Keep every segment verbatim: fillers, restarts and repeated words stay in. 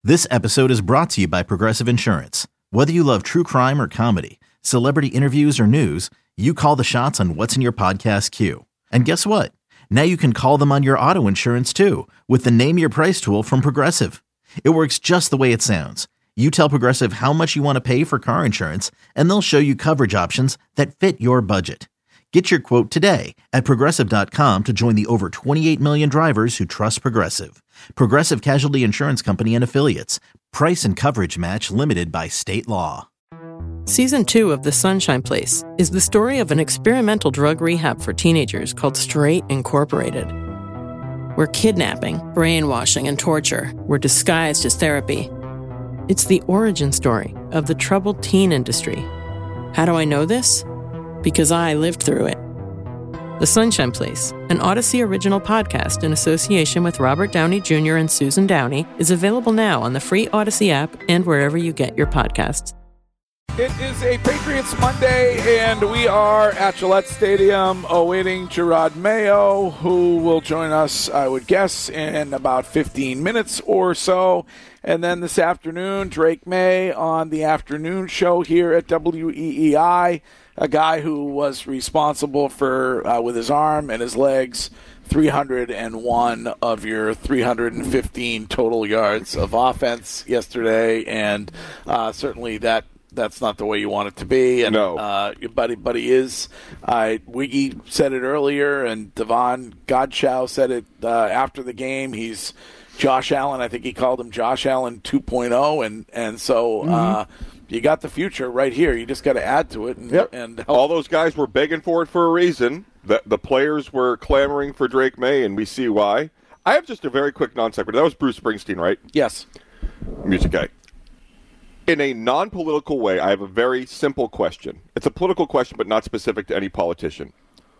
This episode is brought to you by Progressive Insurance. Whether you love true crime or comedy, celebrity interviews or news, you call the shots on what's in your podcast queue. And guess what? Now you can call them on your auto insurance too with the Name Your Price tool from Progressive. It works just the way it sounds. You tell Progressive how much you want to pay for car insurance, and they'll show you coverage options that fit your budget. Get your quote today at Progressive dot com to join the over twenty-eight million drivers who trust Progressive. Progressive Casualty Insurance Company and Affiliates. Price and coverage match limited by state law. Season two of The Sunshine Place is the story of an experimental drug rehab for teenagers called Straight Incorporated, where kidnapping, brainwashing, and torture were disguised as therapy. It's the origin story of the troubled teen industry. How do I know this? Because I lived through it. The Sunshine Place, an Odyssey original podcast in association with Robert Downey Junior and Susan Downey, is available now on the free Odyssey app and wherever you get your podcasts. It is a Patriots Monday, and we are at Gillette Stadium awaiting Jerod Mayo, who will join us, I would guess, in about fifteen minutes or so. And then this afternoon, Drake May on the afternoon show here at W E E I, a guy who was responsible for, uh, with his arm and his legs, three hundred one of your three hundred fifteen total yards of offense yesterday, and uh, certainly that that's not the way you want it to be. And, no. Uh, but, but he is. Uh, Wiggy said it earlier, and Devon Godchow said it uh, after the game. He's Josh Allen. I think he called him Josh Allen two point oh, and, and so mm-hmm. uh, you got the future right here. You just got to add to it. And, yep. and help. All those guys were begging for it for a reason. The, the players were clamoring for Drake May, and we see why. I have just a very quick non-sequitur. That was Bruce Springsteen, right? Yes. Music guy. In a non-political way, I have a very simple question. It's a political question, but not specific to any politician.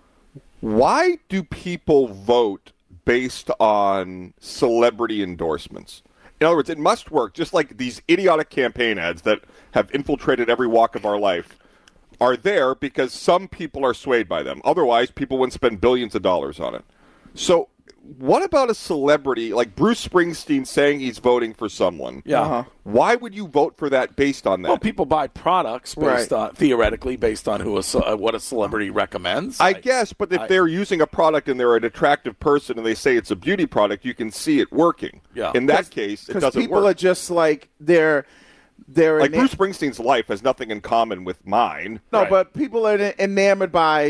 Why do people vote based on celebrity endorsements? In other words, it must work, just like these idiotic campaign ads that have infiltrated every walk of our life are there because some people are swayed by them. Otherwise, people wouldn't spend billions of dollars on it. So what about a celebrity like Bruce Springsteen saying he's voting for someone? Yeah. Uh-huh. Why would you vote for that based on that? Well, people buy products based right. on, theoretically, based on who a, uh, what a celebrity recommends. I, I guess, but if I, they're using a product and they're an attractive person and they say it's a beauty product, you can see it working. Yeah. In that case, it doesn't work. Because people are just like, they're... They're like enam- Bruce Springsteen's life has nothing in common with mine. No, right. but people are enamored by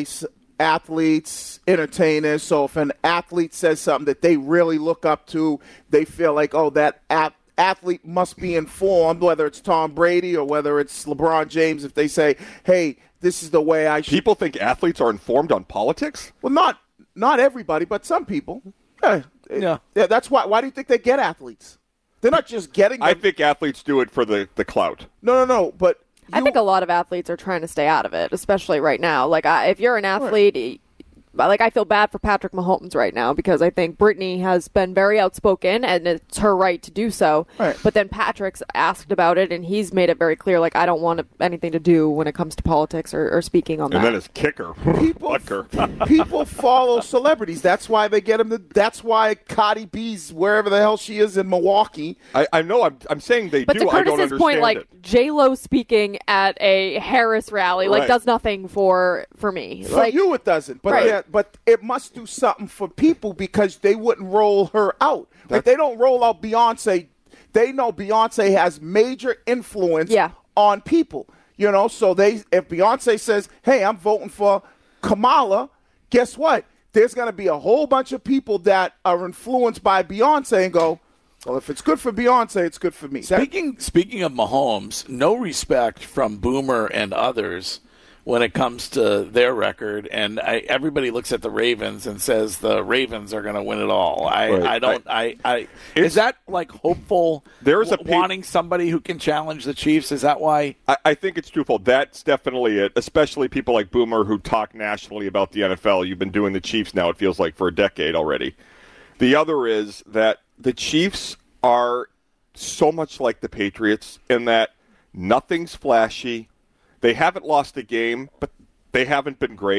athletes, entertainers. So if an athlete says something that they really look up to, they feel like, oh, that at- athlete must be informed, whether it's Tom Brady or whether it's LeBron James. If they say, hey, this is the way I should. People think athletes are informed on politics? Well, not not everybody, but some people. Yeah. Yeah. yeah that's why. Why do you think they get athletes? They're not just getting them. I think athletes do it for the, the clout. No, no, no. But you, I think a lot of athletes are trying to stay out of it, especially right now. Like, I, if you're an athlete, right. like I feel bad for Patrick Mahomes right now because I think Brittany has been very outspoken and it's her right to do so. Right. But then Patrick's asked about it and he's made it very clear, like, I don't want anything to do when it comes to politics or, or speaking on and that. And then his kicker, people, Butker. people follow celebrities. That's why they get them. To, that's why Cardi B's wherever the hell she is in Milwaukee. I, I know. I'm, I'm saying they but do. to I don't Curtis's understand point, like it. J-Lo speaking at a Harris rally, like Right. does nothing for for me. For like, you, it doesn't. But Right. yeah, but it must do something for people because they wouldn't roll her out. Like they don't roll out Beyonce. They know Beyonce has major influence Yeah. on people. You know, so they if Beyonce says, "Hey, I'm voting for Kamala," guess what? There's going to be a whole bunch of people that are influenced by Beyonce and go, well, if it's good for Beyonce, it's good for me. Speaking speaking of Mahomes, no respect from Boomer and others when it comes to their record, and I, everybody looks at the Ravens and says the Ravens are going to win it all. I, Right. I don't. I, I is that like hopeful? There's a w- wanting somebody who can challenge the Chiefs. Is that why? I, I think it's twofold. That's definitely it, especially people like Boomer who talk nationally about the N F L. You've been doing the Chiefs now, it feels like, for a decade already. The other is that the Chiefs are so much like the Patriots in that nothing's flashy. They haven't lost a game, but they haven't been great.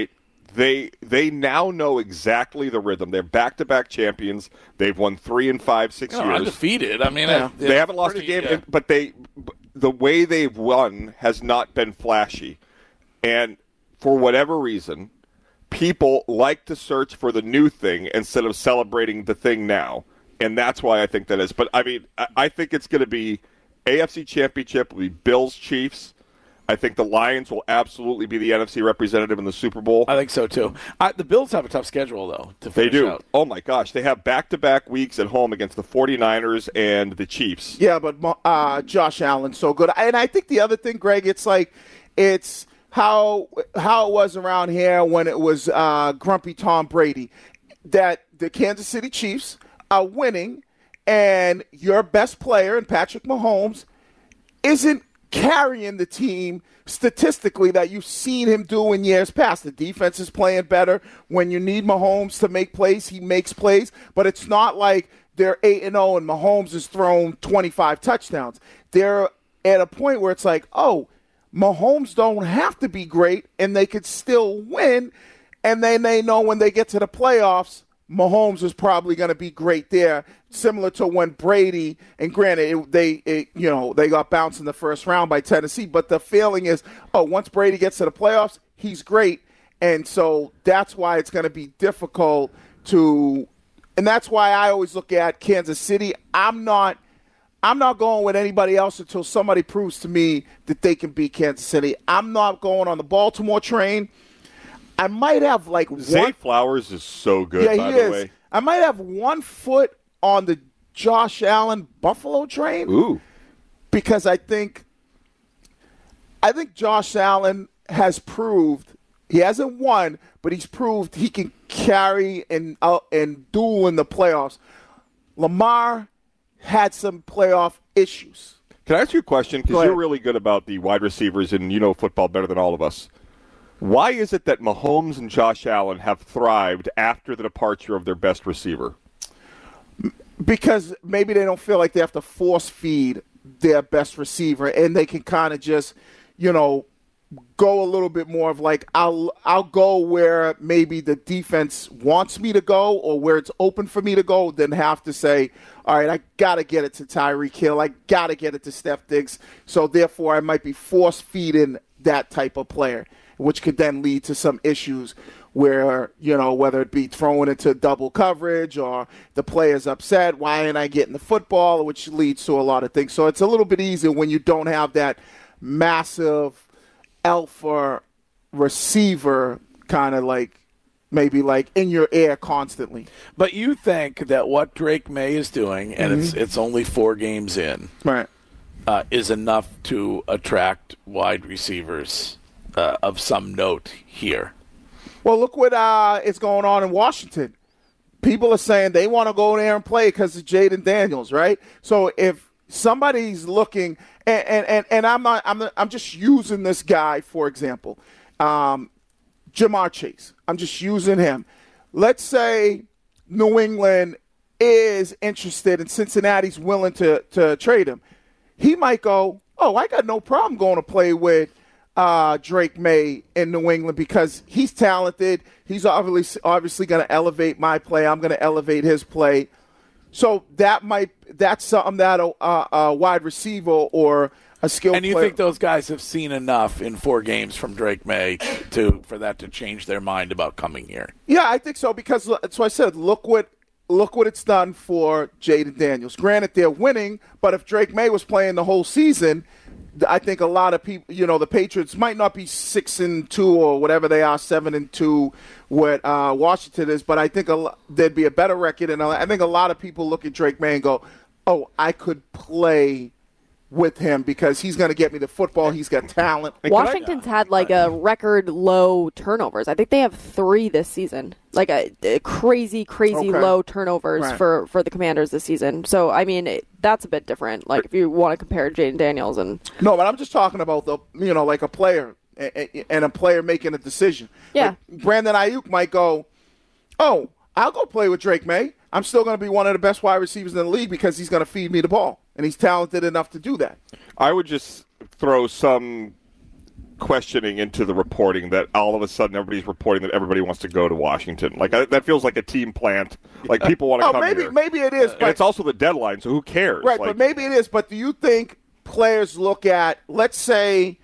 they they now know exactly the rhythm. They're back-to-back champions. They've won three and five, six You know, years. undefeated. I mean, Yeah. it- They haven't lost pretty- a game, yeah. but they the way they've won has not been flashy. And for whatever reason, people like to search for the new thing instead of celebrating the thing now. And that's why I think that is. But, I mean, I, I think it's going to be A F C Championship will be Bills-Chiefs. I think the Lions will absolutely be the N F C representative in the Super Bowl. I think so, too. I, the Bills have a tough schedule, though, to They finish do. out. Oh, my gosh. They have back-to-back weeks at home against the 49ers and the Chiefs. Yeah, but uh, Josh Allen's so good. And I think the other thing, Greg, it's like it's how how it was around here when it was uh, grumpy Tom Brady, that the Kansas City Chiefs are winning, and your best player, and Patrick Mahomes, isn't carrying the team statistically that you've seen him do in years past. The defense is playing better. When you need Mahomes to make plays, he makes plays. But it's not like they're eight and oh and Mahomes has thrown twenty-five touchdowns. They're at a point where it's like, oh, Mahomes don't have to be great, and they could still win. And then they know when they get to the playoffs, Mahomes is probably going to be great there, similar to when Brady, and granted, it, they it, you know they got bounced in the first round by Tennessee, but the feeling is, oh, once Brady gets to the playoffs, he's great, and so that's why it's going to be difficult to, and that's why I always look at Kansas City. I'm not, I'm not going with anybody else until somebody proves to me that they can beat Kansas City. I'm not going on the Baltimore train. I might have like Zay one. Flowers is so good, Yeah, by he the is. way. I might have one foot on the Josh Allen Buffalo train Ooh. because I think I think Josh Allen has proved he hasn't won, but he's proved he can carry and uh, and duel in the playoffs. Lamar had some playoff issues. Can I ask you a question? Go Because ahead. you're really good about the wide receivers, and you know football better than all of us. Why is it that Mahomes and Josh Allen have thrived after the departure of their best receiver? Because maybe they don't feel like they have to force feed their best receiver, and they can kind of just, you know, go a little bit more of like, I'll I'll go where maybe the defense wants me to go or where it's open for me to go, than have to say, all right, I got to get it to Tyreek Hill. I got to get it to Steph Diggs. So therefore, I might be force feeding that type of player, which could then lead to some issues where, you know, whether it be throwing into double coverage or the player's upset, why ain't I getting the football, which leads to a lot of things. So it's a little bit easier when you don't have that massive alpha receiver kind of like maybe like in your ear constantly. But you think that what Drake May is doing, and Mm-hmm. it's it's only four games in, Right. uh, is enough to attract wide receivers uh, of some note here. Well, look what uh, is going on in Washington. People are saying they want to go there and play because of Jaden Daniels, right? So if somebody's looking, and and, and, and I'm not, I'm not, I'm just using this guy for example, um, Jamar Chase. I'm just using him. Let's say New England is interested and Cincinnati's willing to to trade him. He might go, oh, I got no problem going to play with Uh, Drake May in New England because he's talented. He's obviously obviously going to elevate my play. I'm going to elevate his play. So that might that's something that a, a, a wide receiver or a skilled And you player. think those guys have seen enough in four games from Drake May to for that to change their mind about coming here? Yeah, I think so because that's why I said look what look what it's done for Jaden Daniels. Granted, they're winning, but if Drake May was playing the whole season, I think a lot of people, you know, the Patriots might not be six and two or whatever they are, seven and two, what uh, Washington is, but I think a lo- there'd be a better record, and I think a lot of people look at Drake May and go, "Oh, I could play with him because he's going to get me the football. He's got talent." Washington's had like a record low turnovers. I think they have three this season. Like a, a crazy, crazy Okay. low turnovers Right. for, for the Commanders this season. So, I mean, it, that's a bit different. Like if you want to compare Jaden Daniels and No, but I'm just talking about the, you know, like a player and, and a player making a decision. Yeah. Like Brandon Ayuk might go, "Oh, I'll go play with Drake May. I'm still going to be one of the best wide receivers in the league because he's going to feed me the ball, and he's talented enough to do that." I would just throw some questioning into the reporting that all of a sudden everybody's reporting that everybody wants to go to Washington. Like I, that feels like a team plant. Like people want to oh, come maybe, here. Maybe it is. And but, it's also the deadline, so who cares? Right, like, but maybe it is. But do you think players look at, let's say,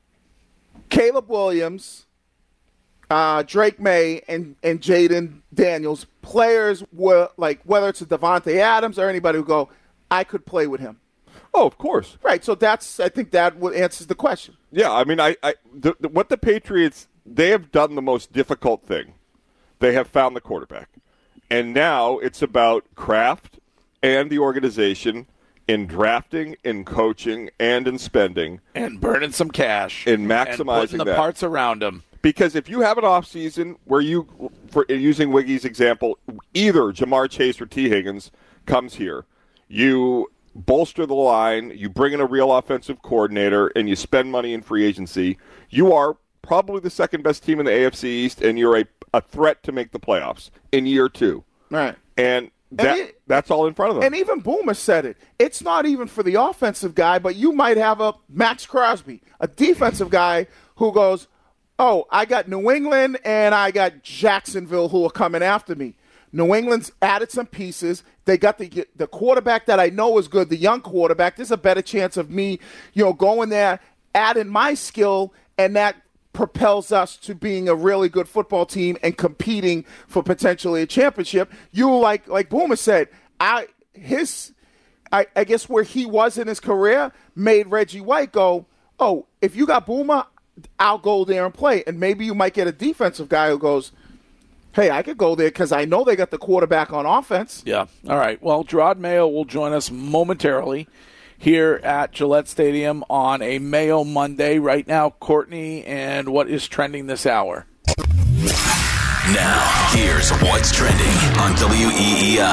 Caleb Williams, uh, Drake May, and, and Jaden Daniels, players were like, whether it's a Devontae Adams or anybody who go, I could play with him. Oh, of course. Right, so that's, I think that answers the question. Yeah, I mean, I, I the, the, what the Patriots, they have done the most difficult thing. They have found the quarterback. And now it's about Kraft and the organization in drafting, in coaching, and in spending. And burning some cash. In maximizing and putting the that. parts around them. Because if you have an offseason where you, for using Wiggy's example, either Jamar Chase or T. Higgins comes here, you bolster the line, you bring in a real offensive coordinator, and you spend money in free agency, you are probably the second best team in the A F C East, and you're a, a threat to make the playoffs in year two. Right. And that, and it, that's all in front of them. And even Boomer said it. It's not even for the offensive guy, but you might have a Max Crosby, a defensive guy who goes, oh, I got New England and I got Jacksonville who are coming after me. New England's added some pieces. They got the the quarterback that I know is good, the young quarterback. There's a better chance of me, you know, going there, adding my skill, and that propels us to being a really good football team and competing for potentially a championship. You, like like Boomer said, I his I, I guess where he was in his career made Reggie White go, oh, if you got Boomer, I'll go there and play. And maybe you might get a defensive guy who goes, hey, I could go there because I know they got the quarterback on offense. Yeah. All right. Well, Gerard Mayo will join us momentarily here at Gillette Stadium on a Mayo Monday. Right now, Courtney, and what is trending this hour? Now, here's what's trending on W E E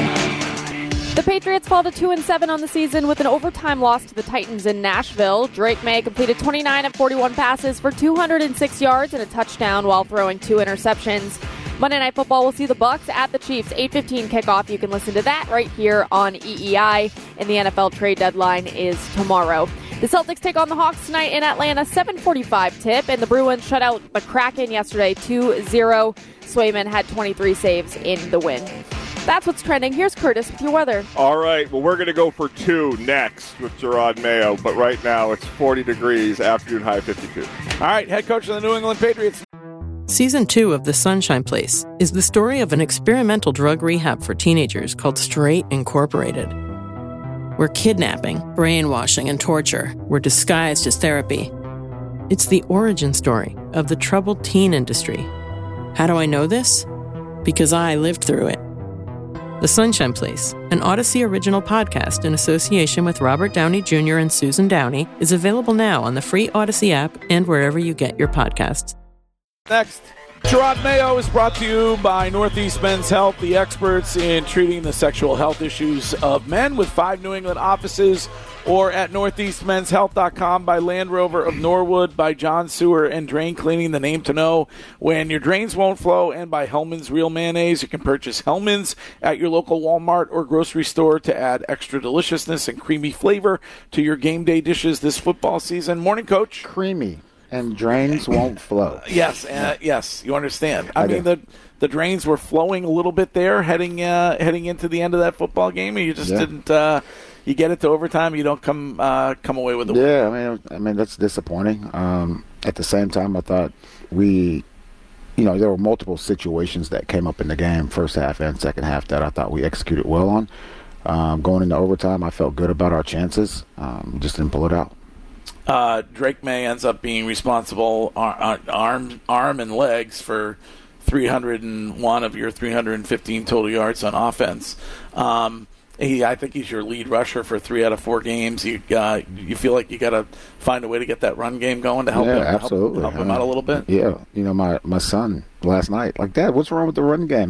I. The Patriots fall to two and seven on the season with an overtime loss to the Titans in Nashville. Drake May completed twenty-nine of forty-one passes for two hundred six yards and a touchdown while throwing two interceptions. Monday Night Football will see the Bucs at the Chiefs, eight fifteen kickoff. You can listen to that right here on E E I, and the N F L trade deadline is tomorrow. The Celtics take on the Hawks tonight in Atlanta, seven forty-five tip, and the Bruins shut out McCracken yesterday, two zero. Swayman had twenty-three saves in the win. That's what's trending. Here's Curtis with your weather. All right, well, we're going to go for two next with Gerard Mayo, but right now it's forty degrees, afternoon high fifty-two. All right, head coach of the New England Patriots. Season two of The Sunshine Place is the story of an experimental drug rehab for teenagers called Straight Incorporated, where kidnapping, brainwashing, and torture were disguised as therapy. It's the origin story of the troubled teen industry. How do I know this? Because I lived through it. The Sunshine Place, an Odyssey original podcast in association with Robert Downey Junior and Susan Downey, is available now on the free Odyssey app and wherever you get your podcasts. Next, Gerard Mayo is brought to you by Northeast Men's Health, the experts in treating the sexual health issues of men, with five New England offices, or at northeast men's health dot com, by Land Rover of Norwood, by John Sewer and Drain Cleaning, the name to know when your drains won't flow, and by Hellman's Real Mayonnaise. You can purchase Hellman's at your local Walmart or grocery store to add extra deliciousness and creamy flavor to your game day dishes this football season. Morning, Coach. Creamy. And drains won't flow. Yes, uh, yes, you understand. I, I mean, do. the the drains were flowing a little bit there, heading uh, heading into the end of that football game, and you just Yeah. didn't. Uh, you get it to overtime, you don't come uh, come away with the win. Yeah, I mean, I mean that's disappointing. Um, at the same time, I thought we, you know, there were multiple situations that came up in the game, first half and second half, that I thought we executed well on. Um, going into overtime, I felt good about our chances. Um, just didn't pull it out. Uh, Drake May ends up being responsible ar- arm arm and legs for three hundred one of your three hundred fifteen total yards on offense. Um, he, I think he's your lead rusher for three out of four games. You uh, you feel like you got to find a way to get that run game going to help yeah, him help, absolutely. help him out a little bit. Yeah, you know, my, my son last night, like, Dad, what's wrong with the run game?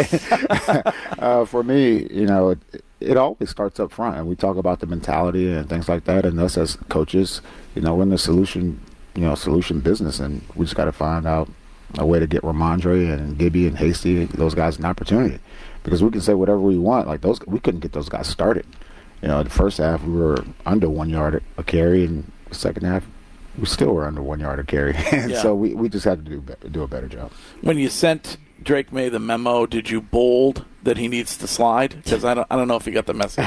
uh, for me, you know, it, it always starts up front, and we talk about the mentality and things like that, and us as coaches, you know, we're in the solution, you know, solution business, and we just got to find out a way to get Ramondre and Gibby and Hasty, those guys, an opportunity, because we can say whatever we want. Like, those, we couldn't get those guys started. You know, the first half we were under one yard a carry, and the second half we still were under one yard of carry. and Yeah. so we, we just had to do be- do a better job. When you sent Drake May the memo, did you bold that he needs to slide? Because I don't, I don't know if you got the message.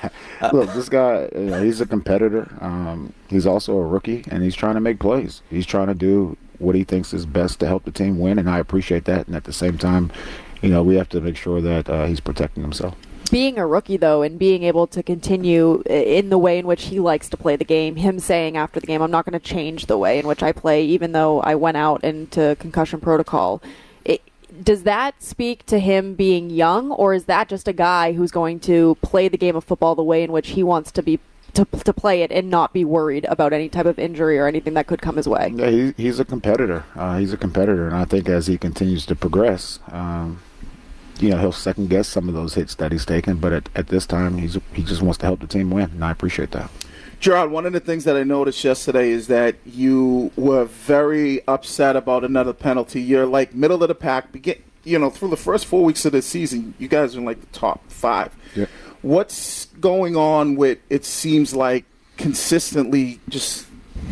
Look, this guy, you know, he's a competitor. Um, he's also a rookie, and he's trying to make plays. He's trying to do what he thinks is best to help the team win, and I appreciate that. And at the same time, you know, we have to make sure that uh, he's protecting himself. Being a rookie, though, and being able to continue in the way in which he likes to play the game, him saying after the game, I'm not going to change the way in which I play, even though I went out into concussion protocol. It, does that speak to him being young, or is that just a guy who's going to play the game of football the way in which he wants to be to, to play it and not be worried about any type of injury or anything that could come his way? Yeah, he, he's a competitor. Uh, he's a competitor, and I think as he continues to progress, um, you know, he'll second guess some of those hits that he's taken. But at, at this time, he's he just wants to help the team win, and I appreciate that. Gerard, one of the things that I noticed yesterday is that you were very upset about another penalty. You're like middle of the pack. Begin, you know, through the first four weeks of the season, you guys are in like the top five. Yeah. What's going on with, it seems like, consistently just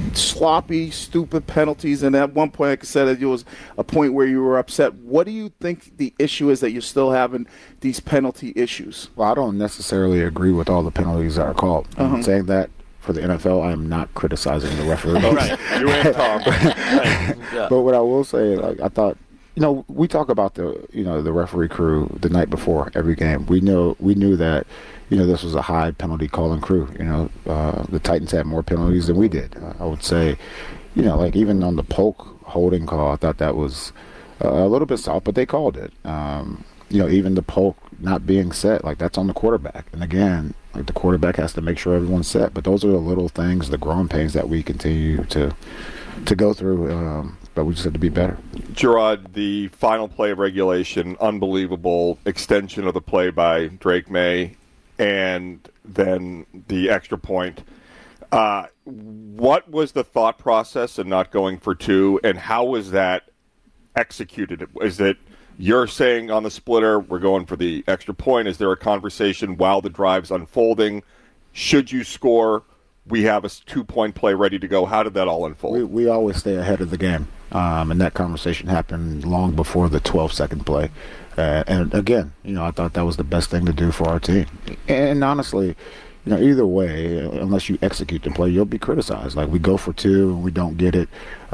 sloppy, stupid penalties? And at one point, like I said, it was a point where you were upset. What do you think the issue is that you're still having these penalty issues? Well, I don't necessarily agree with all the penalties that are called. Uh-huh. I'm saying that for the N F L, I am not criticizing the referees. Oh, right. You and Tom. Right. Yeah. But what I will say, like I thought, you know, we talk about the, you know, the referee crew the night before every game. We know, we knew that, you know, this was a high penalty calling crew. You know, uh, the Titans had more penalties than we did. Uh, I would say, you know, like even on the Polk holding call, I thought that was uh, a little bit soft, but they called it. Um, you know, even the Polk not being set, like that's on the quarterback. And again, like the quarterback has to make sure everyone's set. But those are the little things, the growing pains that we continue to to go through. Um, but we just have to be better. Gerard, the final play of regulation, unbelievable extension of the play by Drake May, and then the extra point. Uh, what was the thought process in not going for two, and how was that executed? Is it you're saying on the splitter, we're going for the extra point? Is there a conversation while the drive's unfolding? Should you score? We have a two-point play ready to go. How did that all unfold? We, we always stay ahead of the game, um, and that conversation happened long before the twelve-second play. Uh, and again, you know, I thought that was the best thing to do for our team. And honestly, you know, either way, unless you execute the play, you'll be criticized. Like we go for two and we don't get it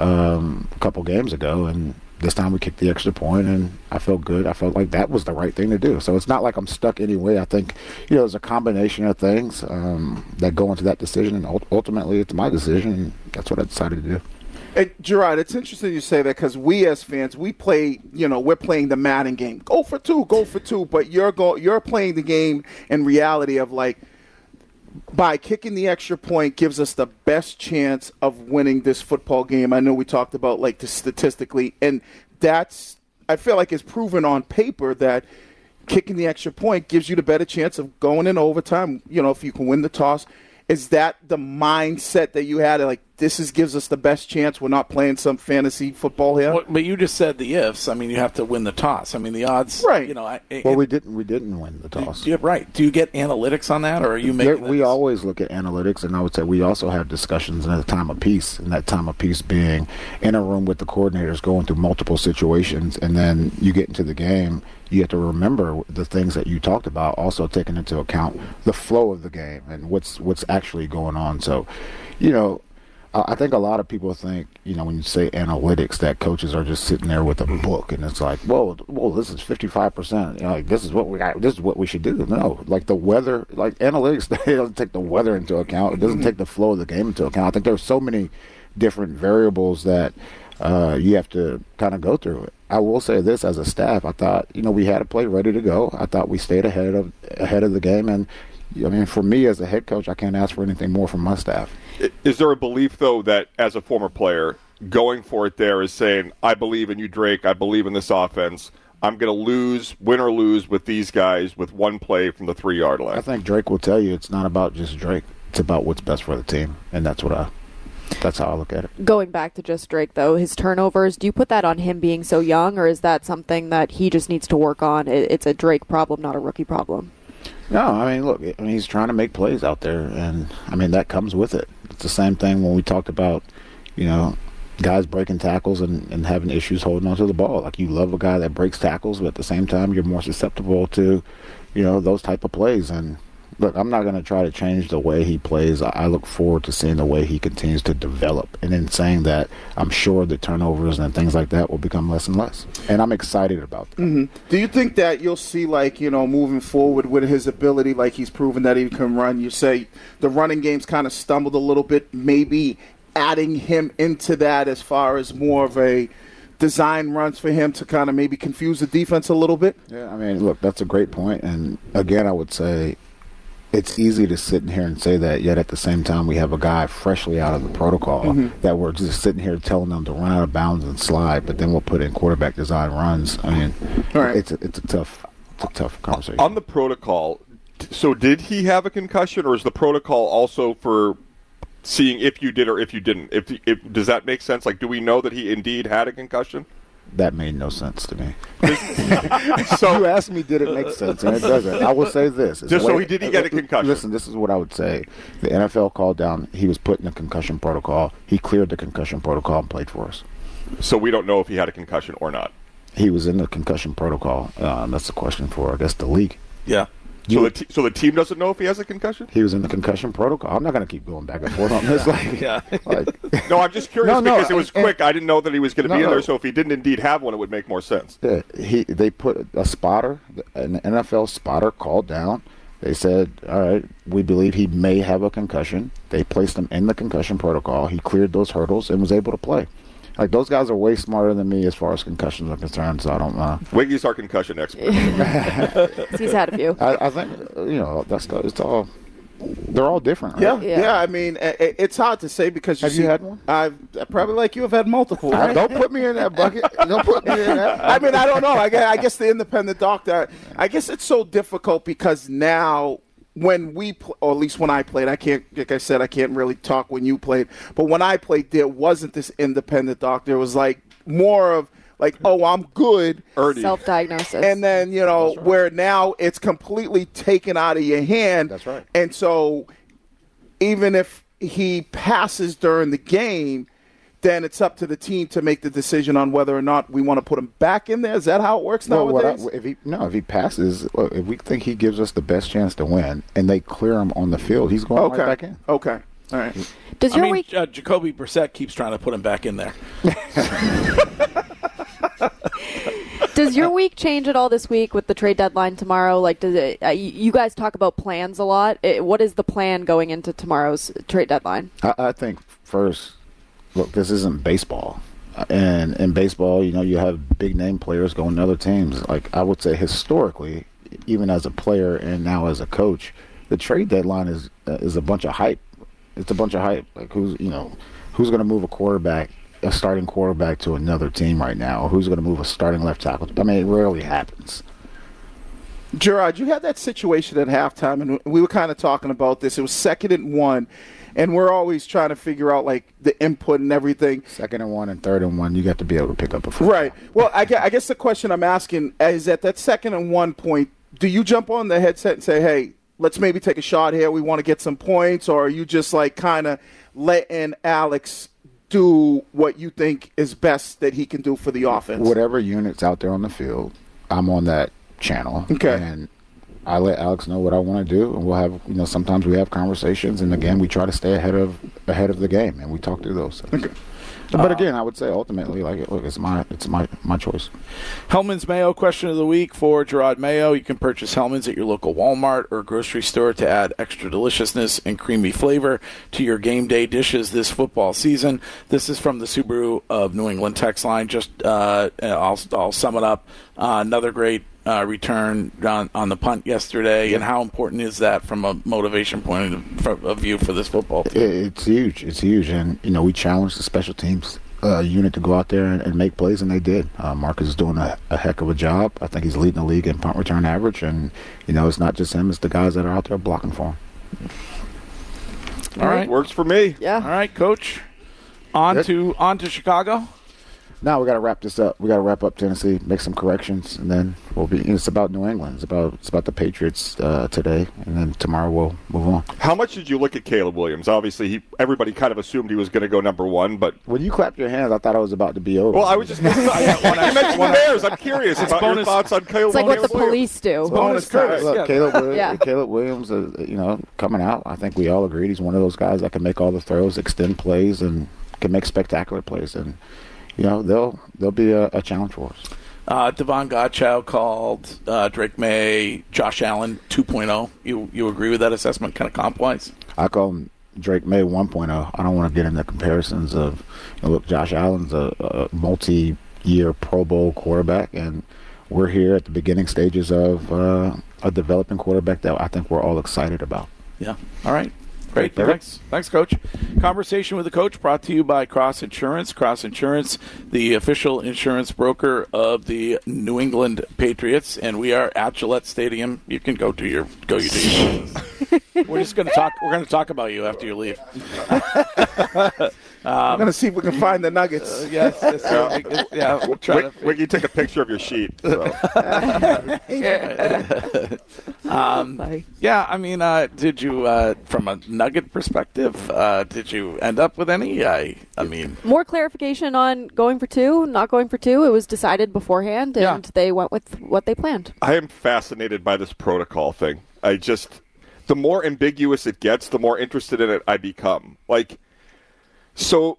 um, a couple games ago, and this time we kicked the extra point, and I felt good. I felt like that was the right thing to do. So it's not like I'm stuck anyway. I think, you know, there's a combination of things um, that go into that decision, and ultimately it's my decision, and that's what I decided to do. Hey, Gerard, it's interesting you say that because we as fans, we play, you know, we're playing the Madden game. Go for two, go for two. But you're go, you're playing the game in reality of like, by kicking the extra point gives us the best chance of winning this football game. I know we talked about like the statistically, and that's, I feel like it's proven on paper that kicking the extra point gives you the better chance of going in overtime. You know, if you can win the toss. Is that the mindset that you had? Like, this is gives us the best chance. We're not playing some fantasy football here. Well, but you just said the ifs. I mean, you have to win the toss. I mean, the odds. Right. You know. I, Well, it, we didn't. We didn't win the toss. Yeah, right. Do you get analytics on that, or are you There, making? we this? always look at analytics, and I would say we also have discussions in a time of peace, and that time of peace being in a room with the coordinators going through multiple situations, and then you get into the game, you have to remember the things that you talked about, also taking into account the flow of the game and what's what's actually going on. So, you know, I think a lot of people think, you know, when you say analytics, that coaches are just sitting there with a book, and it's like, whoa, whoa, this is fifty-five percent. You know, like, this is what we got. This is what we should do. No, like the weather, like analytics, it doesn't take the weather into account. It doesn't take the flow of the game into account. I think there's so many different variables that uh, you have to kind of go through it. I will say this as a staff, I thought, you know, we had a play ready to go. I thought we stayed ahead of ahead of the game, and I mean, for me as a head coach, I can't ask for anything more from my staff. Is there a belief, though, that as a former player, going for it there is saying, I believe in you, Drake, I believe in this offense, I'm going to lose, win or lose with these guys with one play from the three-yard line? I think Drake will tell you it's not about just Drake. It's about what's best for the team, and that's what I that's how I look at it. Going back to just Drake, though, his turnovers, do you put that on him being so young, or is that something that he just needs to work on? It's a Drake problem, not a rookie problem. No, I mean, look, I mean, he's trying to make plays out there, and, I mean, that comes with it. It's the same thing when we talked about, you know, guys breaking tackles and, and having issues holding onto the ball. Like, you love a guy that breaks tackles, but at the same time, you're more susceptible to, you know, those type of plays. And look, I'm not going to try to change the way he plays. I, I look forward to seeing the way he continues to develop. And in saying that, I'm sure the turnovers and things like that will become less and less. And I'm excited about that. Mm-hmm. Do you think that you'll see, like, you know, moving forward with his ability, like he's proven that he can run, you say the running game's kind of stumbled a little bit, maybe adding him into that as far as more of a design runs for him to kind of maybe confuse the defense a little bit? Yeah, I mean, look, that's a great point. And again, I would say it's easy to sit in here and say that, yet at the same time we have a guy freshly out of the protocol mm-hmm. that we're just sitting here telling them to run out of bounds and slide, but then we'll put in quarterback design runs. I mean, right. it's, a, it's, a tough, it's a tough conversation. On the protocol, so did he have a concussion, or is the protocol also for seeing if you did or if you didn't? If, if does that make sense? Like, do we know that he indeed had a concussion? That made no sense to me. So you asked me, did it make sense? And it doesn't. I will say this. Just so he did he get a concussion? Listen, this is what I would say. The N F L called down. He was put in the concussion protocol. He cleared the concussion protocol and played for us. So we don't know if he had a concussion or not. He was in the concussion protocol. Um, that's the question for, I guess, the league. Yeah. So the, t- so the team doesn't know if he has a concussion? He was in the concussion protocol. I'm not going to keep going back and forth on this. Like, yeah. like, no, I'm just curious no, no, because it was and, quick. I didn't know that he was going to no, be in there. So if he didn't indeed have one, it would make more sense. Yeah, he they put a spotter, an N F L spotter, called down. They said, all right, we believe he may have a concussion. They placed him in the concussion protocol. He cleared those hurdles and was able to play. Like, those guys are way smarter than me as far as concussions are concerned, so I don't know. Wiggy's our concussion expert. He's had a few. I, I think, you know, that's it's all, they're all different, right? Yeah, yeah. yeah I mean, it, it's hard to say because you have see, you had one? I've probably like you have had multiple. Right? Don't put me in that bucket. Don't put me in that. I mean, I don't know. I guess, I guess the independent doctor. I guess it's so difficult because now, when we, pl- or at least when I played, I can't, like I said, I can't really talk when you played, but when I played, there wasn't this independent doctor. It was like more of like, oh, I'm good. Self-diagnosis. And then, you know, right. where now it's completely taken out of your hand. That's right. And so even if he passes during the game, then it's up to the team to make the decision on whether or not we want to put him back in there. Is that how it works well, nowadays? What I, if he, no, if he passes, well, if we think he gives us the best chance to win and they clear him on the field, he's going okay. right back in. Okay. All right. Does I your mean, week- uh, Jacoby Brissett keeps trying to put him back in there. Does your week change at all this week with the trade deadline tomorrow? Like, does it? Uh, you guys talk about plans a lot. It, what is the plan going into tomorrow's trade deadline? I, I think first, look, this isn't baseball. And in baseball, you know, you have big name players going to other teams. Like, I would say historically, even as a player and now as a coach, the trade deadline is uh, is a bunch of hype. It's a bunch of hype. Like, who's, you know, who's going to move a quarterback, a starting quarterback to another team right now? Or who's going to move a starting left tackle? I mean, it rarely happens. Gerard, you had that situation at halftime, and we were kind of talking about this. It was second and one. And we're always trying to figure out, like, the input and everything. Second and one and third and one, you got to be able to pick up a football. Right. Well, I guess, I guess the question I'm asking is at that second and one point, do you jump on the headset and say, hey, let's maybe take a shot here, we want to get some points, or are you just, like, kind of letting Alex do what you think is best that he can do for the offense? Whatever unit's out there on the field, I'm on that channel. Okay. And I let Alex know what I want to do, and we'll have, you know, sometimes we have conversations, and again, we try to stay ahead of ahead of the game, and we talk through those things. Okay. But again, I would say ultimately, like, look, it's my it's my my choice. Hellman's Mayo question of the week for Gerard Mayo. You can purchase Hellman's at your local Walmart or grocery store to add extra deliciousness and creamy flavor to your game day dishes this football season. This is from the Subaru of New England text line. Just uh, I'll I'll sum it up. Uh, another great Uh, return on, on the punt yesterday, and how important is that from a motivation point of, of view for this football team? It's huge. It's huge. And, you know, we challenged the special teams uh, unit to go out there and, and make plays, and they did. Uh, Marcus is doing a, a heck of a job. I think he's leading the league in punt return average, and, you know, it's not just him. It's the guys that are out there blocking for him. All right. Works for me. Yeah. All right, Coach. On to, on to Chicago. Now we got to wrap this up. We got to wrap up Tennessee, make some corrections, and then we'll be. It's about New England. It's about it's about the Patriots uh, today, and then tomorrow we'll move on. How much did you look at Caleb Williams? Obviously, he, everybody kind of assumed he was going to go number one, but when you clapped your hands, I thought I was about to be over. Well, I was just. you mentioned the Bears. I'm curious about bonus. your thoughts on Caleb. It's like Williams. what the police do. Bonus Curtis. Look, Yeah. Caleb, Williams, Yeah. Caleb Williams, uh, you know, coming out. I think we all agreed he's one of those guys that can make all the throws, extend plays, and can make spectacular plays. And you know, they'll they'll be a, a challenge for us. Uh, Devon Godchow called uh, Drake May, Josh Allen two point oh. You you agree with that assessment, kind of comp-wise? I call him Drake May one point oh. I don't want to get into comparisons of, you know, look, Josh Allen's a, a multi-year Pro Bowl quarterback, and we're here at the beginning stages of uh, a developing quarterback that I think we're all excited about. Yeah. All right. Great. Perfect. Thanks. Thanks, Coach. Conversation with the Coach brought to you by Cross Insurance. Cross Insurance, the official insurance broker of the New England Patriots, and we are at Gillette Stadium. You can go do your go you do your business. We're just going to talk. We're going to talk about you after you leave. I'm going to see if we can find the Nuggets. Uh, yes. yes uh, yeah. We'll try Wick, to. Wiggy took a picture of your sheet. So. um, yeah. I mean, uh, did you, uh, from a Nugget perspective, uh, did you end up with any? I. I mean, More clarification on going for two, not going for two. It was decided beforehand, and Yeah. they went with what they planned. I am fascinated by this protocol thing. I just, the more ambiguous it gets, the more interested in it I become. Like, so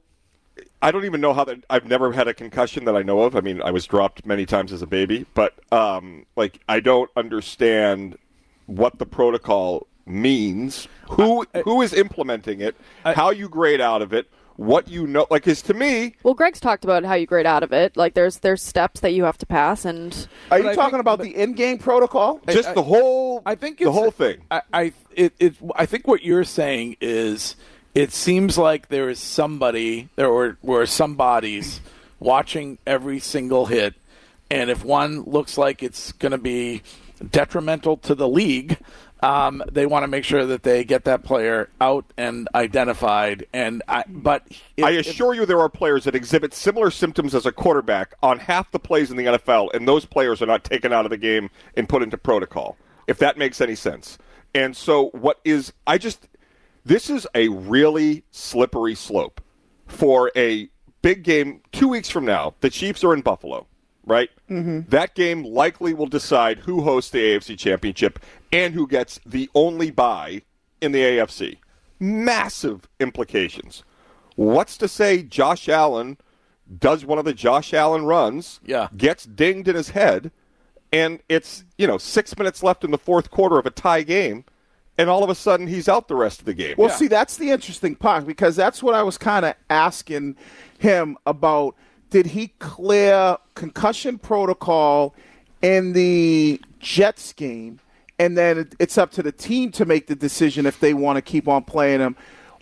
I don't even know how that. I've never had a concussion that I know of. I mean, I was dropped many times as a baby, but um, like, I don't understand what the protocol means. Who I, I, who is implementing it? I, how you grade out of it? What you know? Like, is to me. Well, Greg's talked about how you grade out of it. Like, there's there's steps that you have to pass, and Are you I talking think- about but- the in-game protocol? Just I- the whole. I think the it's, whole thing. I, I it, it I think what you're saying is it seems like there is somebody there were were some bodies watching every single hit, and if one looks like it's going to be detrimental to the league, um, they want to make sure that they get that player out and identified. And I, but if, I assure you there are players that exhibit similar symptoms as a quarterback on half the plays in the N F L, and those players are not taken out of the game and put into protocol, if that makes any sense. And so what is – I just – this is a really slippery slope for a big game two weeks from now. The Chiefs are in Buffalo, right? Mm-hmm. That game likely will decide who hosts the A F C Championship and who gets the only bye in the A F C. Massive implications. What's to say Josh Allen does one of the Josh Allen runs, Yeah. gets dinged in his head, and it's, you know, six minutes left in the fourth quarter of a tie game, and all of a sudden he's out the rest of the game. Well, Yeah. see, that's the interesting part because that's what I was kind of asking him about. Did he clear concussion protocol in the Jets game, and then it- it's up to the team to make the decision if they want to keep on playing him,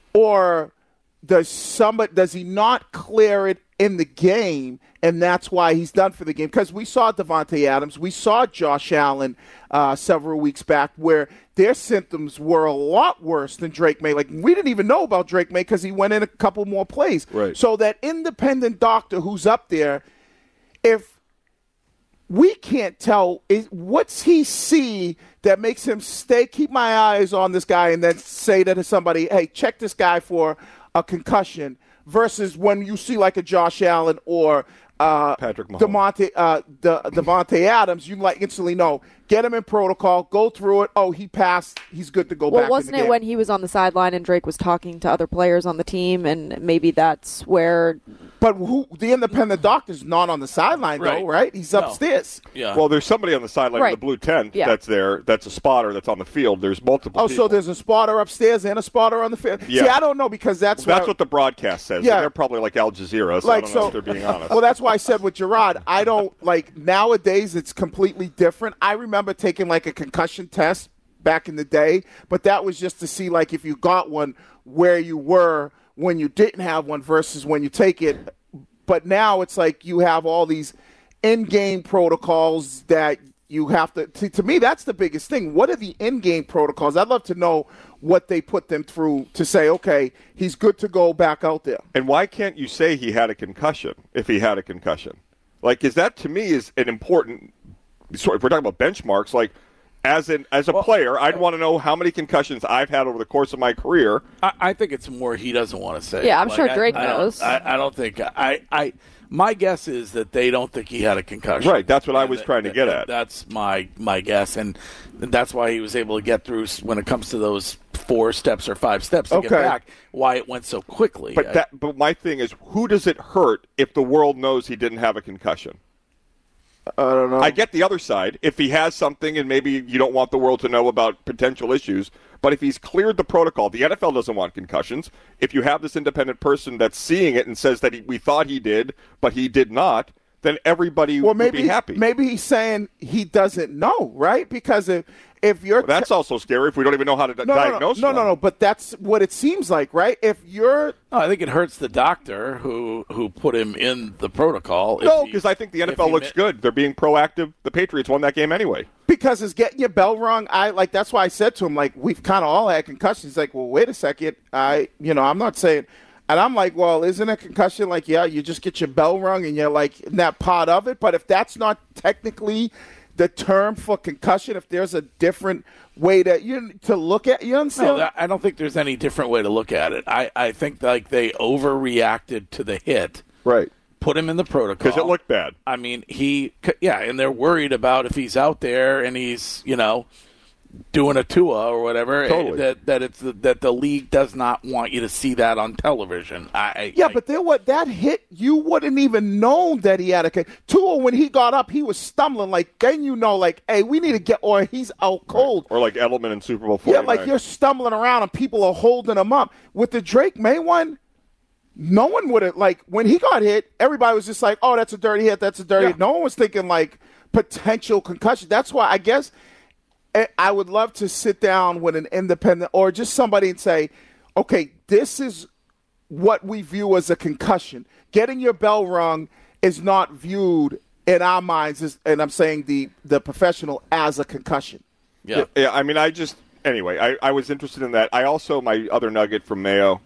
or does somebody does he not clear it in the game, and that's why he's done for the game? Because we saw Devontae Adams, we saw Josh Allen uh, several weeks back, where their symptoms were a lot worse than Drake May. Like, we didn't even know about Drake May because he went in a couple more plays. Right. So that independent doctor who's up there, if we can't tell, is, what's he see that makes him stay, keep my eyes on this guy, and then say that to somebody, hey, check this guy for a concussion, versus when you see like a Josh Allen or uh, Patrick Mahomes. Demonte, uh, De, Devontae Adams, you like instantly know, get him in protocol, go through it. Oh, he passed. He's good to go well, back. wasn't in the it game. when he was on the sideline and Drake was talking to other players on the team, and maybe that's where But who the independent doctor's not on the sideline, Right. though, right? He's No. upstairs. yeah. Well, there's somebody on the sideline in Right. the blue tent Yeah. that's there. That's a spotter that's on the field. There's multiple Oh, people. so there's a spotter upstairs and a spotter on the field. Yeah. See, I don't know because that's That's what, I- what the broadcast says. Yeah. And they're probably like Al Jazeera, so like I don't know so. if they're being honest. Well, that's why I said with Gerard, I don't like nowadays. It's completely different. I remember taking like a concussion test back in the day, but that was just to see like if you got one, where you were when you didn't have one versus when you take it. But now it's like you have all these in-game protocols that you have to, to – to me, that's the biggest thing. What are the in-game protocols? I'd love to know what they put them through to say, okay, he's good to go back out there. And why can't you say he had a concussion if he had a concussion? Like, is that to me is an important sort. If we're talking about benchmarks, like as an as a well, player, I'd want to know how many concussions I've had over the course of my career. I, I think it's more he doesn't want to say. Yeah, I'm like, sure Drake I, knows. I don't, I, I don't think I, I. My guess is that they don't think he had a concussion. Right, that's what I was and trying that, to get that, at. That's my my guess, and that's why he was able to get through when it comes to those four steps or five steps to okay. get back. Why it went so quickly. But I, that, but my thing is, who does it hurt if the world knows he didn't have a concussion? I don't know. I get the other side. If he has something and maybe you don't want the world to know about potential issues, but if he's cleared the protocol, the N F L doesn't want concussions. If you have this independent person that's seeing it and says that he, we thought he did, but he did not, then everybody well, maybe, would be happy. Maybe he's saying he doesn't know, right? Because if, if you're... Well, that's t- also scary if we don't even know how to d- no, diagnose No, no, no, no, but that's what it seems like, right? If you're... No, I think it hurts the doctor who who put him in the protocol. No, because I think the N F L looks met- good. They're being proactive. The Patriots won that game anyway. Because it's getting your bell rung. I like that's why I said to him, like, we've kind of all had concussions. He's like, well, wait a second. I, you know, I'm not saying, and I'm like, well, isn't a concussion like, yeah, you just get your bell rung and you're like in that part of it. But if that's not technically the term for concussion, if there's a different way to you to look at, you understand? No, that, I don't think there's any different way to look at it. I, I think like they overreacted to the hit. Right. Put him in the protocol because it looked bad. I mean, he, yeah, and they're worried about if he's out there and he's, you know, doing a Tua or whatever. Totally. That that it's that the league does not want you to see that on television. I, yeah, I, but there what that hit, you wouldn't even known that he had a Tua when he got up, he was stumbling. Like then you know, like, hey, we need to get, or he's out cold, right. Or like Edelman in Super Bowl forty-nine. Yeah, like you're stumbling around and people are holding him up. With the Drake May one. No one would have, like, when he got hit, everybody was just like, oh, that's a dirty hit, that's a dirty yeah. hit. No one was thinking, like, potential concussion. That's why I guess I would love to sit down with an independent or just somebody and say, okay, this is what we view as a concussion. Getting your bell rung is not viewed in our minds, as, and I'm saying the, the professional, as a concussion. Yeah. Yeah, I mean, I just, anyway, I, I was interested in that. I also, my other nugget from Mayo,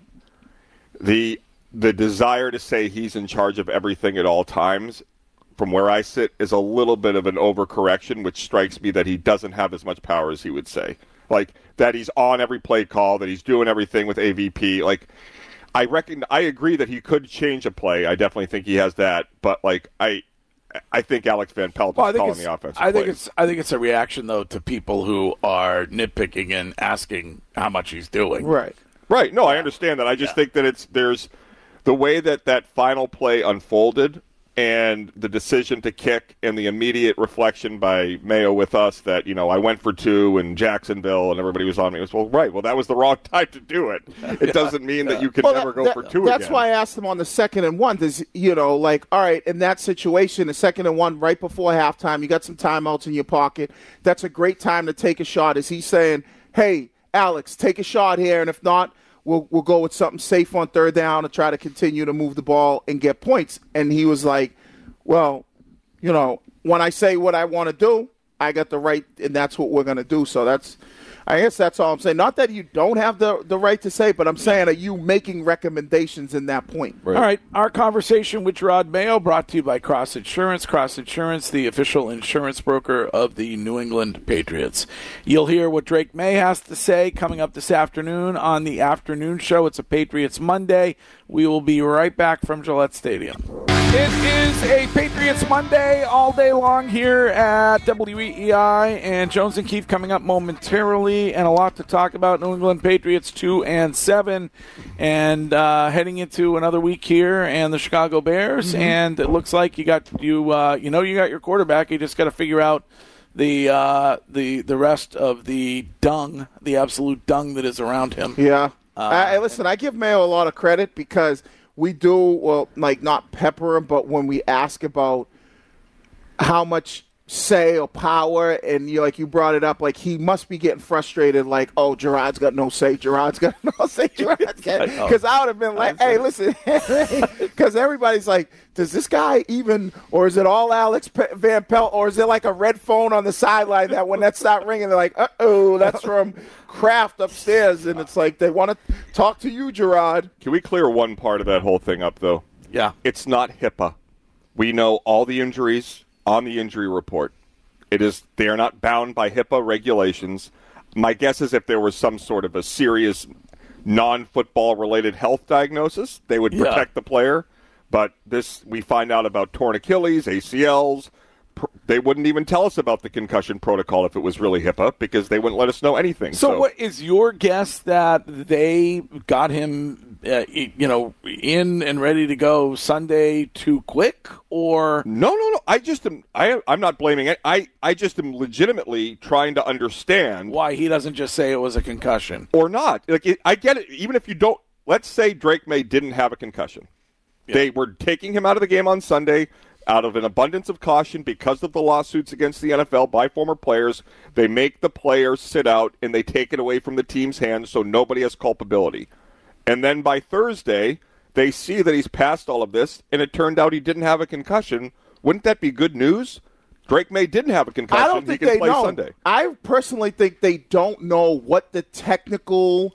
the the desire to say he's in charge of everything at all times, from where I sit, is a little bit of an overcorrection, which strikes me that he doesn't have as much power as he would say. Like, that he's on every play call, that he's doing everything with A V P. Like, I reckon, I agree that he could change a play. I definitely think he has that. But, like, I I think Alex Van Pelt is well, calling the offensive I think plays. it's I think it's a reaction, though, to people who are nitpicking and asking how much he's doing. Right. Right. No, I understand that. I just yeah. think that it's there's the way that that final play unfolded and the decision to kick and the immediate reflection by Mayo with us that, you know, I went for two in Jacksonville and everybody was on me. It was, well, right. Well, that was the wrong time to do it. It yeah. doesn't mean yeah. that you can well, never that, go that, for two That's again. why I asked him on the second and one. Does, you know, like, all right, in that situation, the second and one right before halftime, you got some timeouts in your pocket. That's a great time to take a shot. Is he saying, hey, Alex, take a shot here, and if not, We'll, we'll go with something safe on third down and try to continue to move the ball and get points. And he was like, well, you know, when I say what I want to do, I got the right, and that's what we're going to do. So that's, I guess that's all I'm saying. Not that you don't have the, the right to say, but I'm saying, are you making recommendations in that point? Right. All right. Our conversation with Gerard Mayo brought to you by Cross Insurance. Cross Insurance, the official insurance broker of the New England Patriots. You'll hear what Drake May has to say coming up this afternoon on the afternoon show. It's a Patriots Monday. We will be right back from Gillette Stadium. It is a Patriots Monday all day long here at W E E I, and Jones and Keefe coming up momentarily, and a lot to talk about. New England Patriots two and seven, and uh, heading into another week here, and the Chicago Bears, mm-hmm. and it looks like you got you uh, you know you got your quarterback. You just got to figure out the uh, the the rest of the dung, the absolute dung that is around him. Yeah. Uh, I, listen, I give Mayo a lot of credit because we do, well, like not pepper him, but when we ask about how much say or power, and you like you brought it up, like he must be getting frustrated, like, oh, Gerard's got no say, Gerard's got no say, Gerard's got, because I would have been like, hey, listen, because everybody's like, does this guy even, or is it all Alex P- Van Pelt, or is it like a red phone on the sideline that when that start ringing, they're like, uh-oh, that's from Kraft upstairs, and it's like they want to talk to you, Gerard. Can we clear one part of that whole thing up, though? Yeah. It's not HIPAA. We know all the injuries on the injury report. It is they are not bound by HIPAA regulations. My guess is if there was some sort of a serious non-football related health diagnosis, they would protect yeah. the player. But this, we find out about torn Achilles, A C Ls. They wouldn't even tell us about the concussion protocol if it was really HIPAA because they wouldn't let us know anything. So, so. what is your guess that they got him, uh, you know, in and ready to go Sunday too quick, or no, no, no? I just am. I, I'm not blaming it. I, I just am legitimately trying to understand why he doesn't just say it was a concussion or not. Like it, I get it. Even if you don't, let's say Drake May didn't have a concussion, yeah. they were taking him out of the game on Sunday. Out of an abundance of caution because of the lawsuits against the N F L by former players, they make the players sit out and they take it away from the team's hands so nobody has culpability. And then by Thursday, they see that he's passed all of this, and it turned out he didn't have a concussion. Wouldn't that be good news? Drake May didn't have a concussion. I don't think he can they play know. Sunday. I personally think they don't know what the technical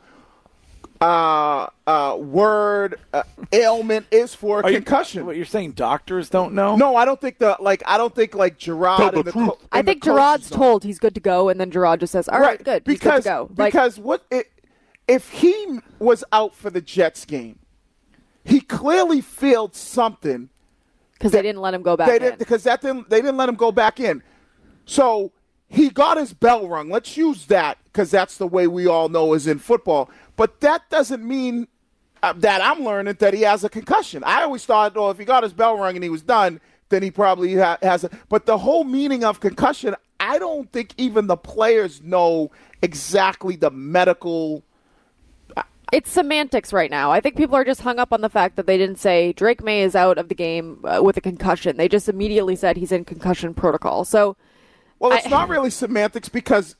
uh, uh, word uh, ailment is for a Are concussion. You, what you're saying? Doctors don't know? No, I don't think the like. I don't think like Gerard. Tell the and the truth. co- I and think the coaches Gerard's know. told he's good to go, and then Gerard just says, all right, good, he's because, good to go. Like, because what it, if he was out for the Jets game, he clearly failed something. Because they didn't let him go back they in. Didn't, because that didn't, they didn't let him go back in. So he got his bell rung. Let's use that because that's the way we all know is in football. But that doesn't mean uh, that I'm learning that he has a concussion. I always thought, oh, if he got his bell rung and he was done, then he probably ha- has a – but the whole meaning of concussion, I don't think even the players know exactly the medical – It's semantics right now. I think people are just hung up on the fact that they didn't say Drake May is out of the game uh, with a concussion. They just immediately said he's in concussion protocol. So, well, it's I, not really semantics because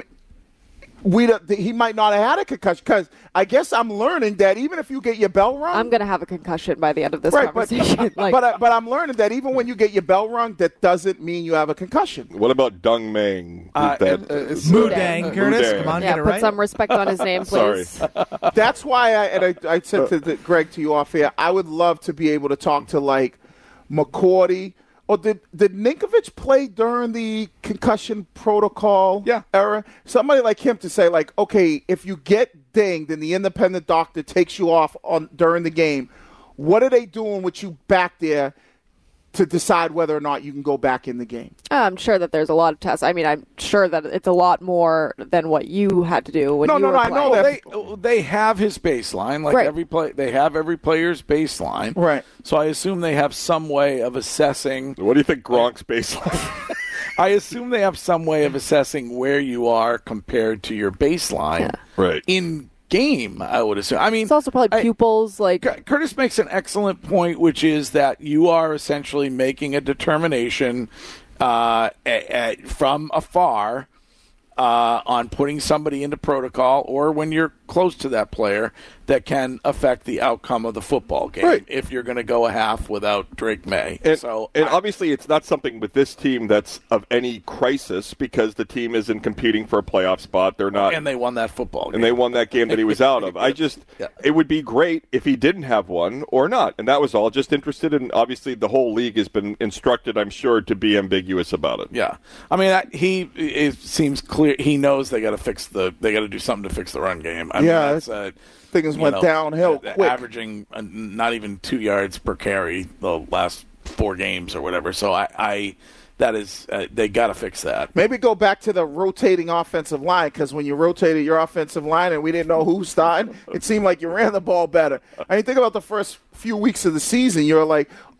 we don't, he might not have had a concussion. Because I guess I'm learning that even if you get your bell rung, I'm going to have a concussion by the end of this right, conversation. But, like, but, I, but I'm learning that even when you get your bell rung, that doesn't mean you have a concussion. What about Dung Meng? Uh, that, uh, it's Mudang, Curtis. Mudang. Come on, yeah, get it put right. some respect on his name, please. Sorry. That's why I and I, I said to the, Greg to you off air, I would love to be able to talk to like McCourty. Or did did Ninkovich play during the concussion protocol yeah. era? Somebody like him to say, like, okay, if you get dinged and the independent doctor takes you off on during the game, what are they doing with you back there to decide whether or not you can go back in the game? I'm sure that there's a lot of tests. I mean, I'm sure that it's a lot more than what you had to do when No, you no, were no, I playing. know that. Well, they they have his baseline, like Right. every play. They have every player's baseline, Right. So I assume they have some way of assessing. What do you think Gronk's baseline? I assume they have some way of assessing where you are compared to your baseline, Right. in game. I would assume. I mean, It's also probably I- pupils. Like, Cur- Curtis makes an excellent point, which is that you are essentially making a determination uh, a, a, from afar uh, on putting somebody into protocol, or when you're close to that player, that can affect the outcome of the football game. Right. If you're going to go a half without Drake May, And, so and I- obviously it's not something with this team that's of any crisis because the team isn't competing for a playoff spot. They're not. and they won that football game. and they won that game that he was out of. I just, Yeah. it would be great if he didn't have one or not. And that was all. Just interested in, obviously, the whole league has been instructed, I'm sure, to be ambiguous about it. Yeah, I mean, I, he it seems clear. He knows they got to fix the. They got to do something to fix the run game. I Yeah, mean, that's, uh, Things you went know, downhill uh, quick. averaging uh, not even two yards per carry the last four games or whatever. So I, I that is, uh, they got to fix that. Maybe go back to the rotating offensive line because when you rotated your offensive line and we didn't know who was starting, it seemed like you ran the ball better. I mean, think about the first few weeks of the season. You're like, oh,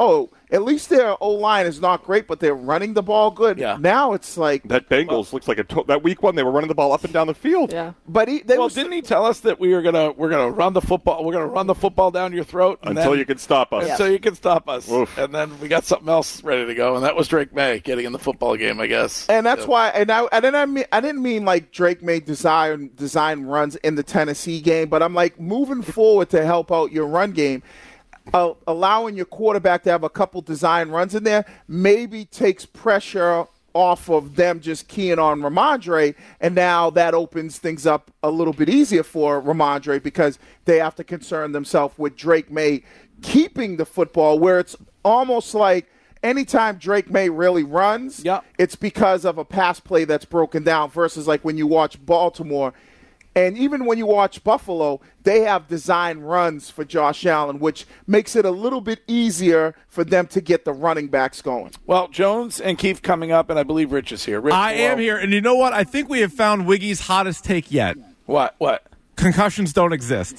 at least their O-line is not great, but they're running the ball good. Yeah. Now it's like That Bengals well, looks like a to- that week one they were running the ball up and down the field. Yeah. But he, they well, was, didn't he tell us that we were gonna we're gonna run the football we're gonna run the football down your throat and Until then, you can stop us. Until you can stop us. Oof. And then we got something else ready to go, and that was Drake May getting in the football game, I guess. And that's yeah. why, and I, I didn't mean, I didn't mean like Drake made design design runs in the Tennessee game, but I'm like moving forward to help out your run game, uh, allowing your quarterback to have a couple design runs in there maybe takes pressure off of them just keying on Ramondre, and now that opens things up a little bit easier for Ramondre because they have to concern themselves with Drake May keeping the football, where it's almost like anytime Drake May really runs, yep. it's because of a pass play that's broken down versus like when you watch Baltimore. And even when you watch Buffalo, they have design runs for Josh Allen, which makes it a little bit easier for them to get the running backs going. Well, Jones and Keith coming up, and I believe Rich is here. Rich, I hello. am here, and you know what? I think we have found Wiggy's hottest take yet. What? What? Concussions don't exist.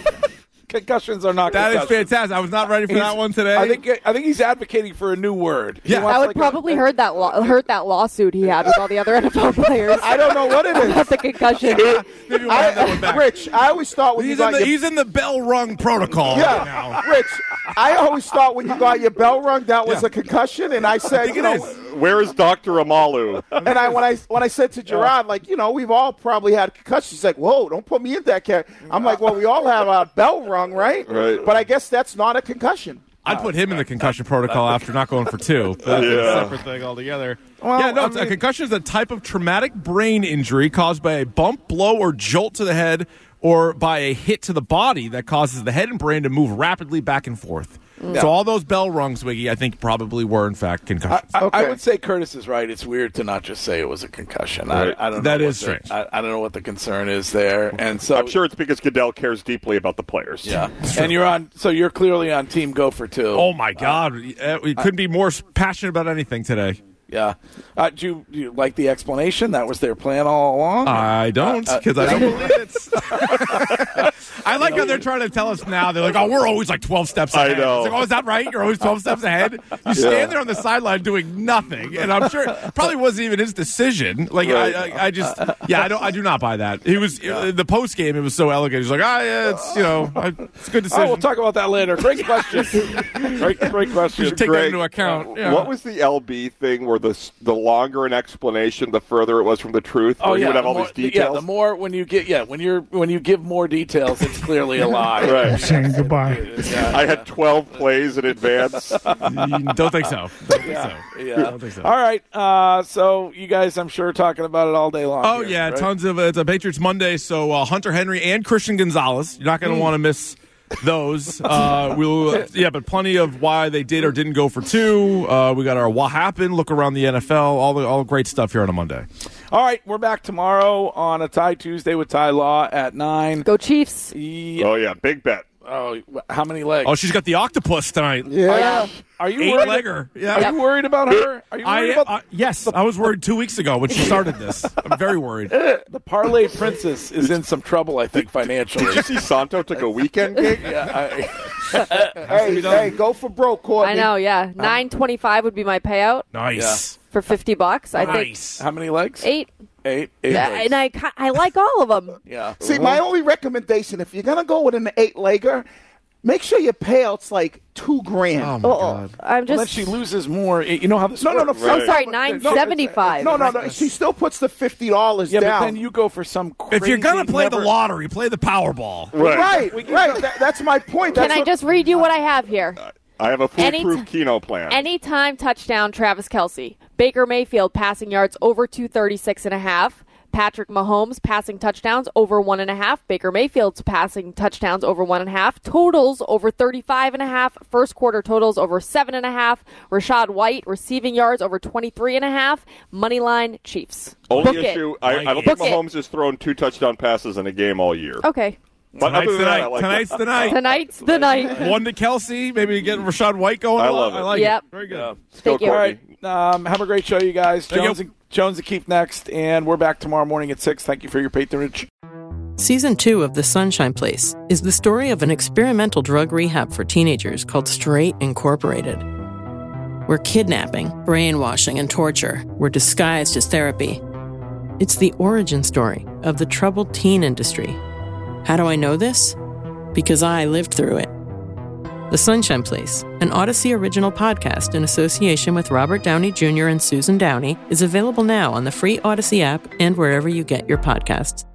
Concussions are not That concussions. is fantastic. I was not ready for He's, that one today. I think I think he's advocating for a new word. He Yeah. wants I would like probably a, heard that lo- hurt that lawsuit he had with all the other N F L players. I don't know what it is. About the concussion. Maybe we'll have that one I, back. Rich, I always thought when He's you in, got the, your he's in the bell rung protocol right now. yeah, Rich, I always thought when you got your bell rung that was Yeah. a concussion, and I said, I think you it know, is. Where is Doctor Amalu? and I when I when I said to Gerard, like, you know, we've all probably had concussions. He's like, whoa, don't put me in that category. I'm like, well, we all have our bell rung, right? Right. But I guess that's not a concussion. I'd put him in the concussion protocol after not going for two. That's Yeah. a separate thing altogether. Well, yeah, no, I it's, a mean- concussion is a type of traumatic brain injury caused by a bump, blow, or jolt to the head or by a hit to the body that causes the head and brain to move rapidly back and forth. Yeah. So all those bell rungs, Wiggy, I think probably were, in fact, concussions. I, I, Okay. I would say Curtis is right. It's weird to not just say it was a concussion. Right. I, I don't That know is what the- strange. I, I don't know what the concern is there, and so I'm sure it's because Goodell cares deeply about the players. Yeah, and you're on. So you're clearly on Team Go for Two. oh, my God. Uh, we couldn't be more passionate about anything today. Yeah. Uh, do, you, do you like the explanation? That was their plan all along? I don't, Uh, uh, because I don't believe it. I like how they're trying to tell us now. They're like, oh, we're always like twelve steps I ahead. know. It's like, oh, is that right? You're always twelve steps ahead? You stand there on the sideline doing nothing. And I'm sure it probably wasn't even his decision. Like, Right. I, I, I just, yeah, I don't, I do not buy that. He was, uh, the post game, it was so elegant. He's like, ah, yeah, it's, you know, I, it's a good decision. Oh, we'll talk about that later. Great question. great, great question. Take that Greg, into account. Yeah. What was the L B thing where the the longer an explanation, the further it was from the truth? Oh where yeah, you would have the all more, these details. Yeah, the more when you get yeah when you're when you give more details, it's clearly a lie. Right. Saying goodbye. Yeah. I had twelve plays in advance. You don't think so. Don't think Yeah, so. yeah. Don't think so. All right. Uh, so you guys, I'm sure, talking about it all day long. Oh, here, yeah, right? tons of it's a Patriots Monday, so uh, Hunter Henry and Christian Gonzalez. You're not going to Mm. want to miss those. Uh, we'll yeah, but plenty of why they did or didn't go for two. Uh, we got our what happened, look around the N F L, all the all great stuff here on a Monday. All right, we're back tomorrow on a Tie Tuesday with Ty Law at nine. Go Chiefs. Yeah. Oh yeah, big bet. Oh, how many legs? Oh, she's got the octopus tonight. Yeah. Are you Eight worried? legger. Yeah. Are you worried about her? Are you worried I, about uh, yes, I was worried two weeks ago when she started this. I'm very worried. the Parlay Princess? Is in some trouble, I think, financially. Did you see Santo took a weekend gig? yeah, Hey, hey, go for broke, Courtney. I know, yeah. Nine twenty-five would be my payout Nice. for fifty bucks. I Nice. I, how many legs? think eight. Eight. Eight Yeah, legs. and I ki- I like all of them. yeah. See, my only recommendation, if you're gonna go with an eight-legger, make sure your payout's like two grand. Oh my Oh, god. I'm Well, then just. she loses more. You know how this No, no, no. works. I'm Right. sorry, No, nine no, seventy-five. No, no, no. She still puts the fifty dollars Yeah, down. but then you go for some crazy. If you're gonna play never- the lottery, play the Powerball. right, right. That, that's my point. Can That's I what- just read you what I have here? I have a Any foolproof t- Keno plan. Anytime touchdown, Travis Kelce. Baker Mayfield passing yards over two thirty-six and a half. Patrick Mahomes passing touchdowns over one and a half. Baker Mayfield's passing touchdowns over one and a half. Totals over thirty-five and a half. First quarter totals over seven and a half. Rashad White receiving yards over twenty-three and a half. Moneyline Chiefs. Only Book it. issue, I, I don't Book think it. Mahomes has thrown two touchdown passes in a game all year. Okay. But Tonight's other the than that, I night. like Tonight's it. the night. Tonight's the night. One to Kelsey, maybe get Rashad White going. I love I it. like Yep. it. Very good. Go, Thank you. All Courtney. right. Um, have a great show, you guys. Thank Jones you. and Jones and Keith next, and we're back tomorrow morning at six. Thank you for your patronage. Season two of The Sunshine Place is the story of an experimental drug rehab for teenagers called Straight Incorporated. where kidnapping, brainwashing, and torture were disguised as therapy. It's the origin story of the troubled teen industry. How do I know this? Because I lived through it. The Sunshine Place, an Odyssey original podcast in association with Robert Downey Junior and Susan Downey, is available now on the free Odyssey app and wherever you get your podcasts.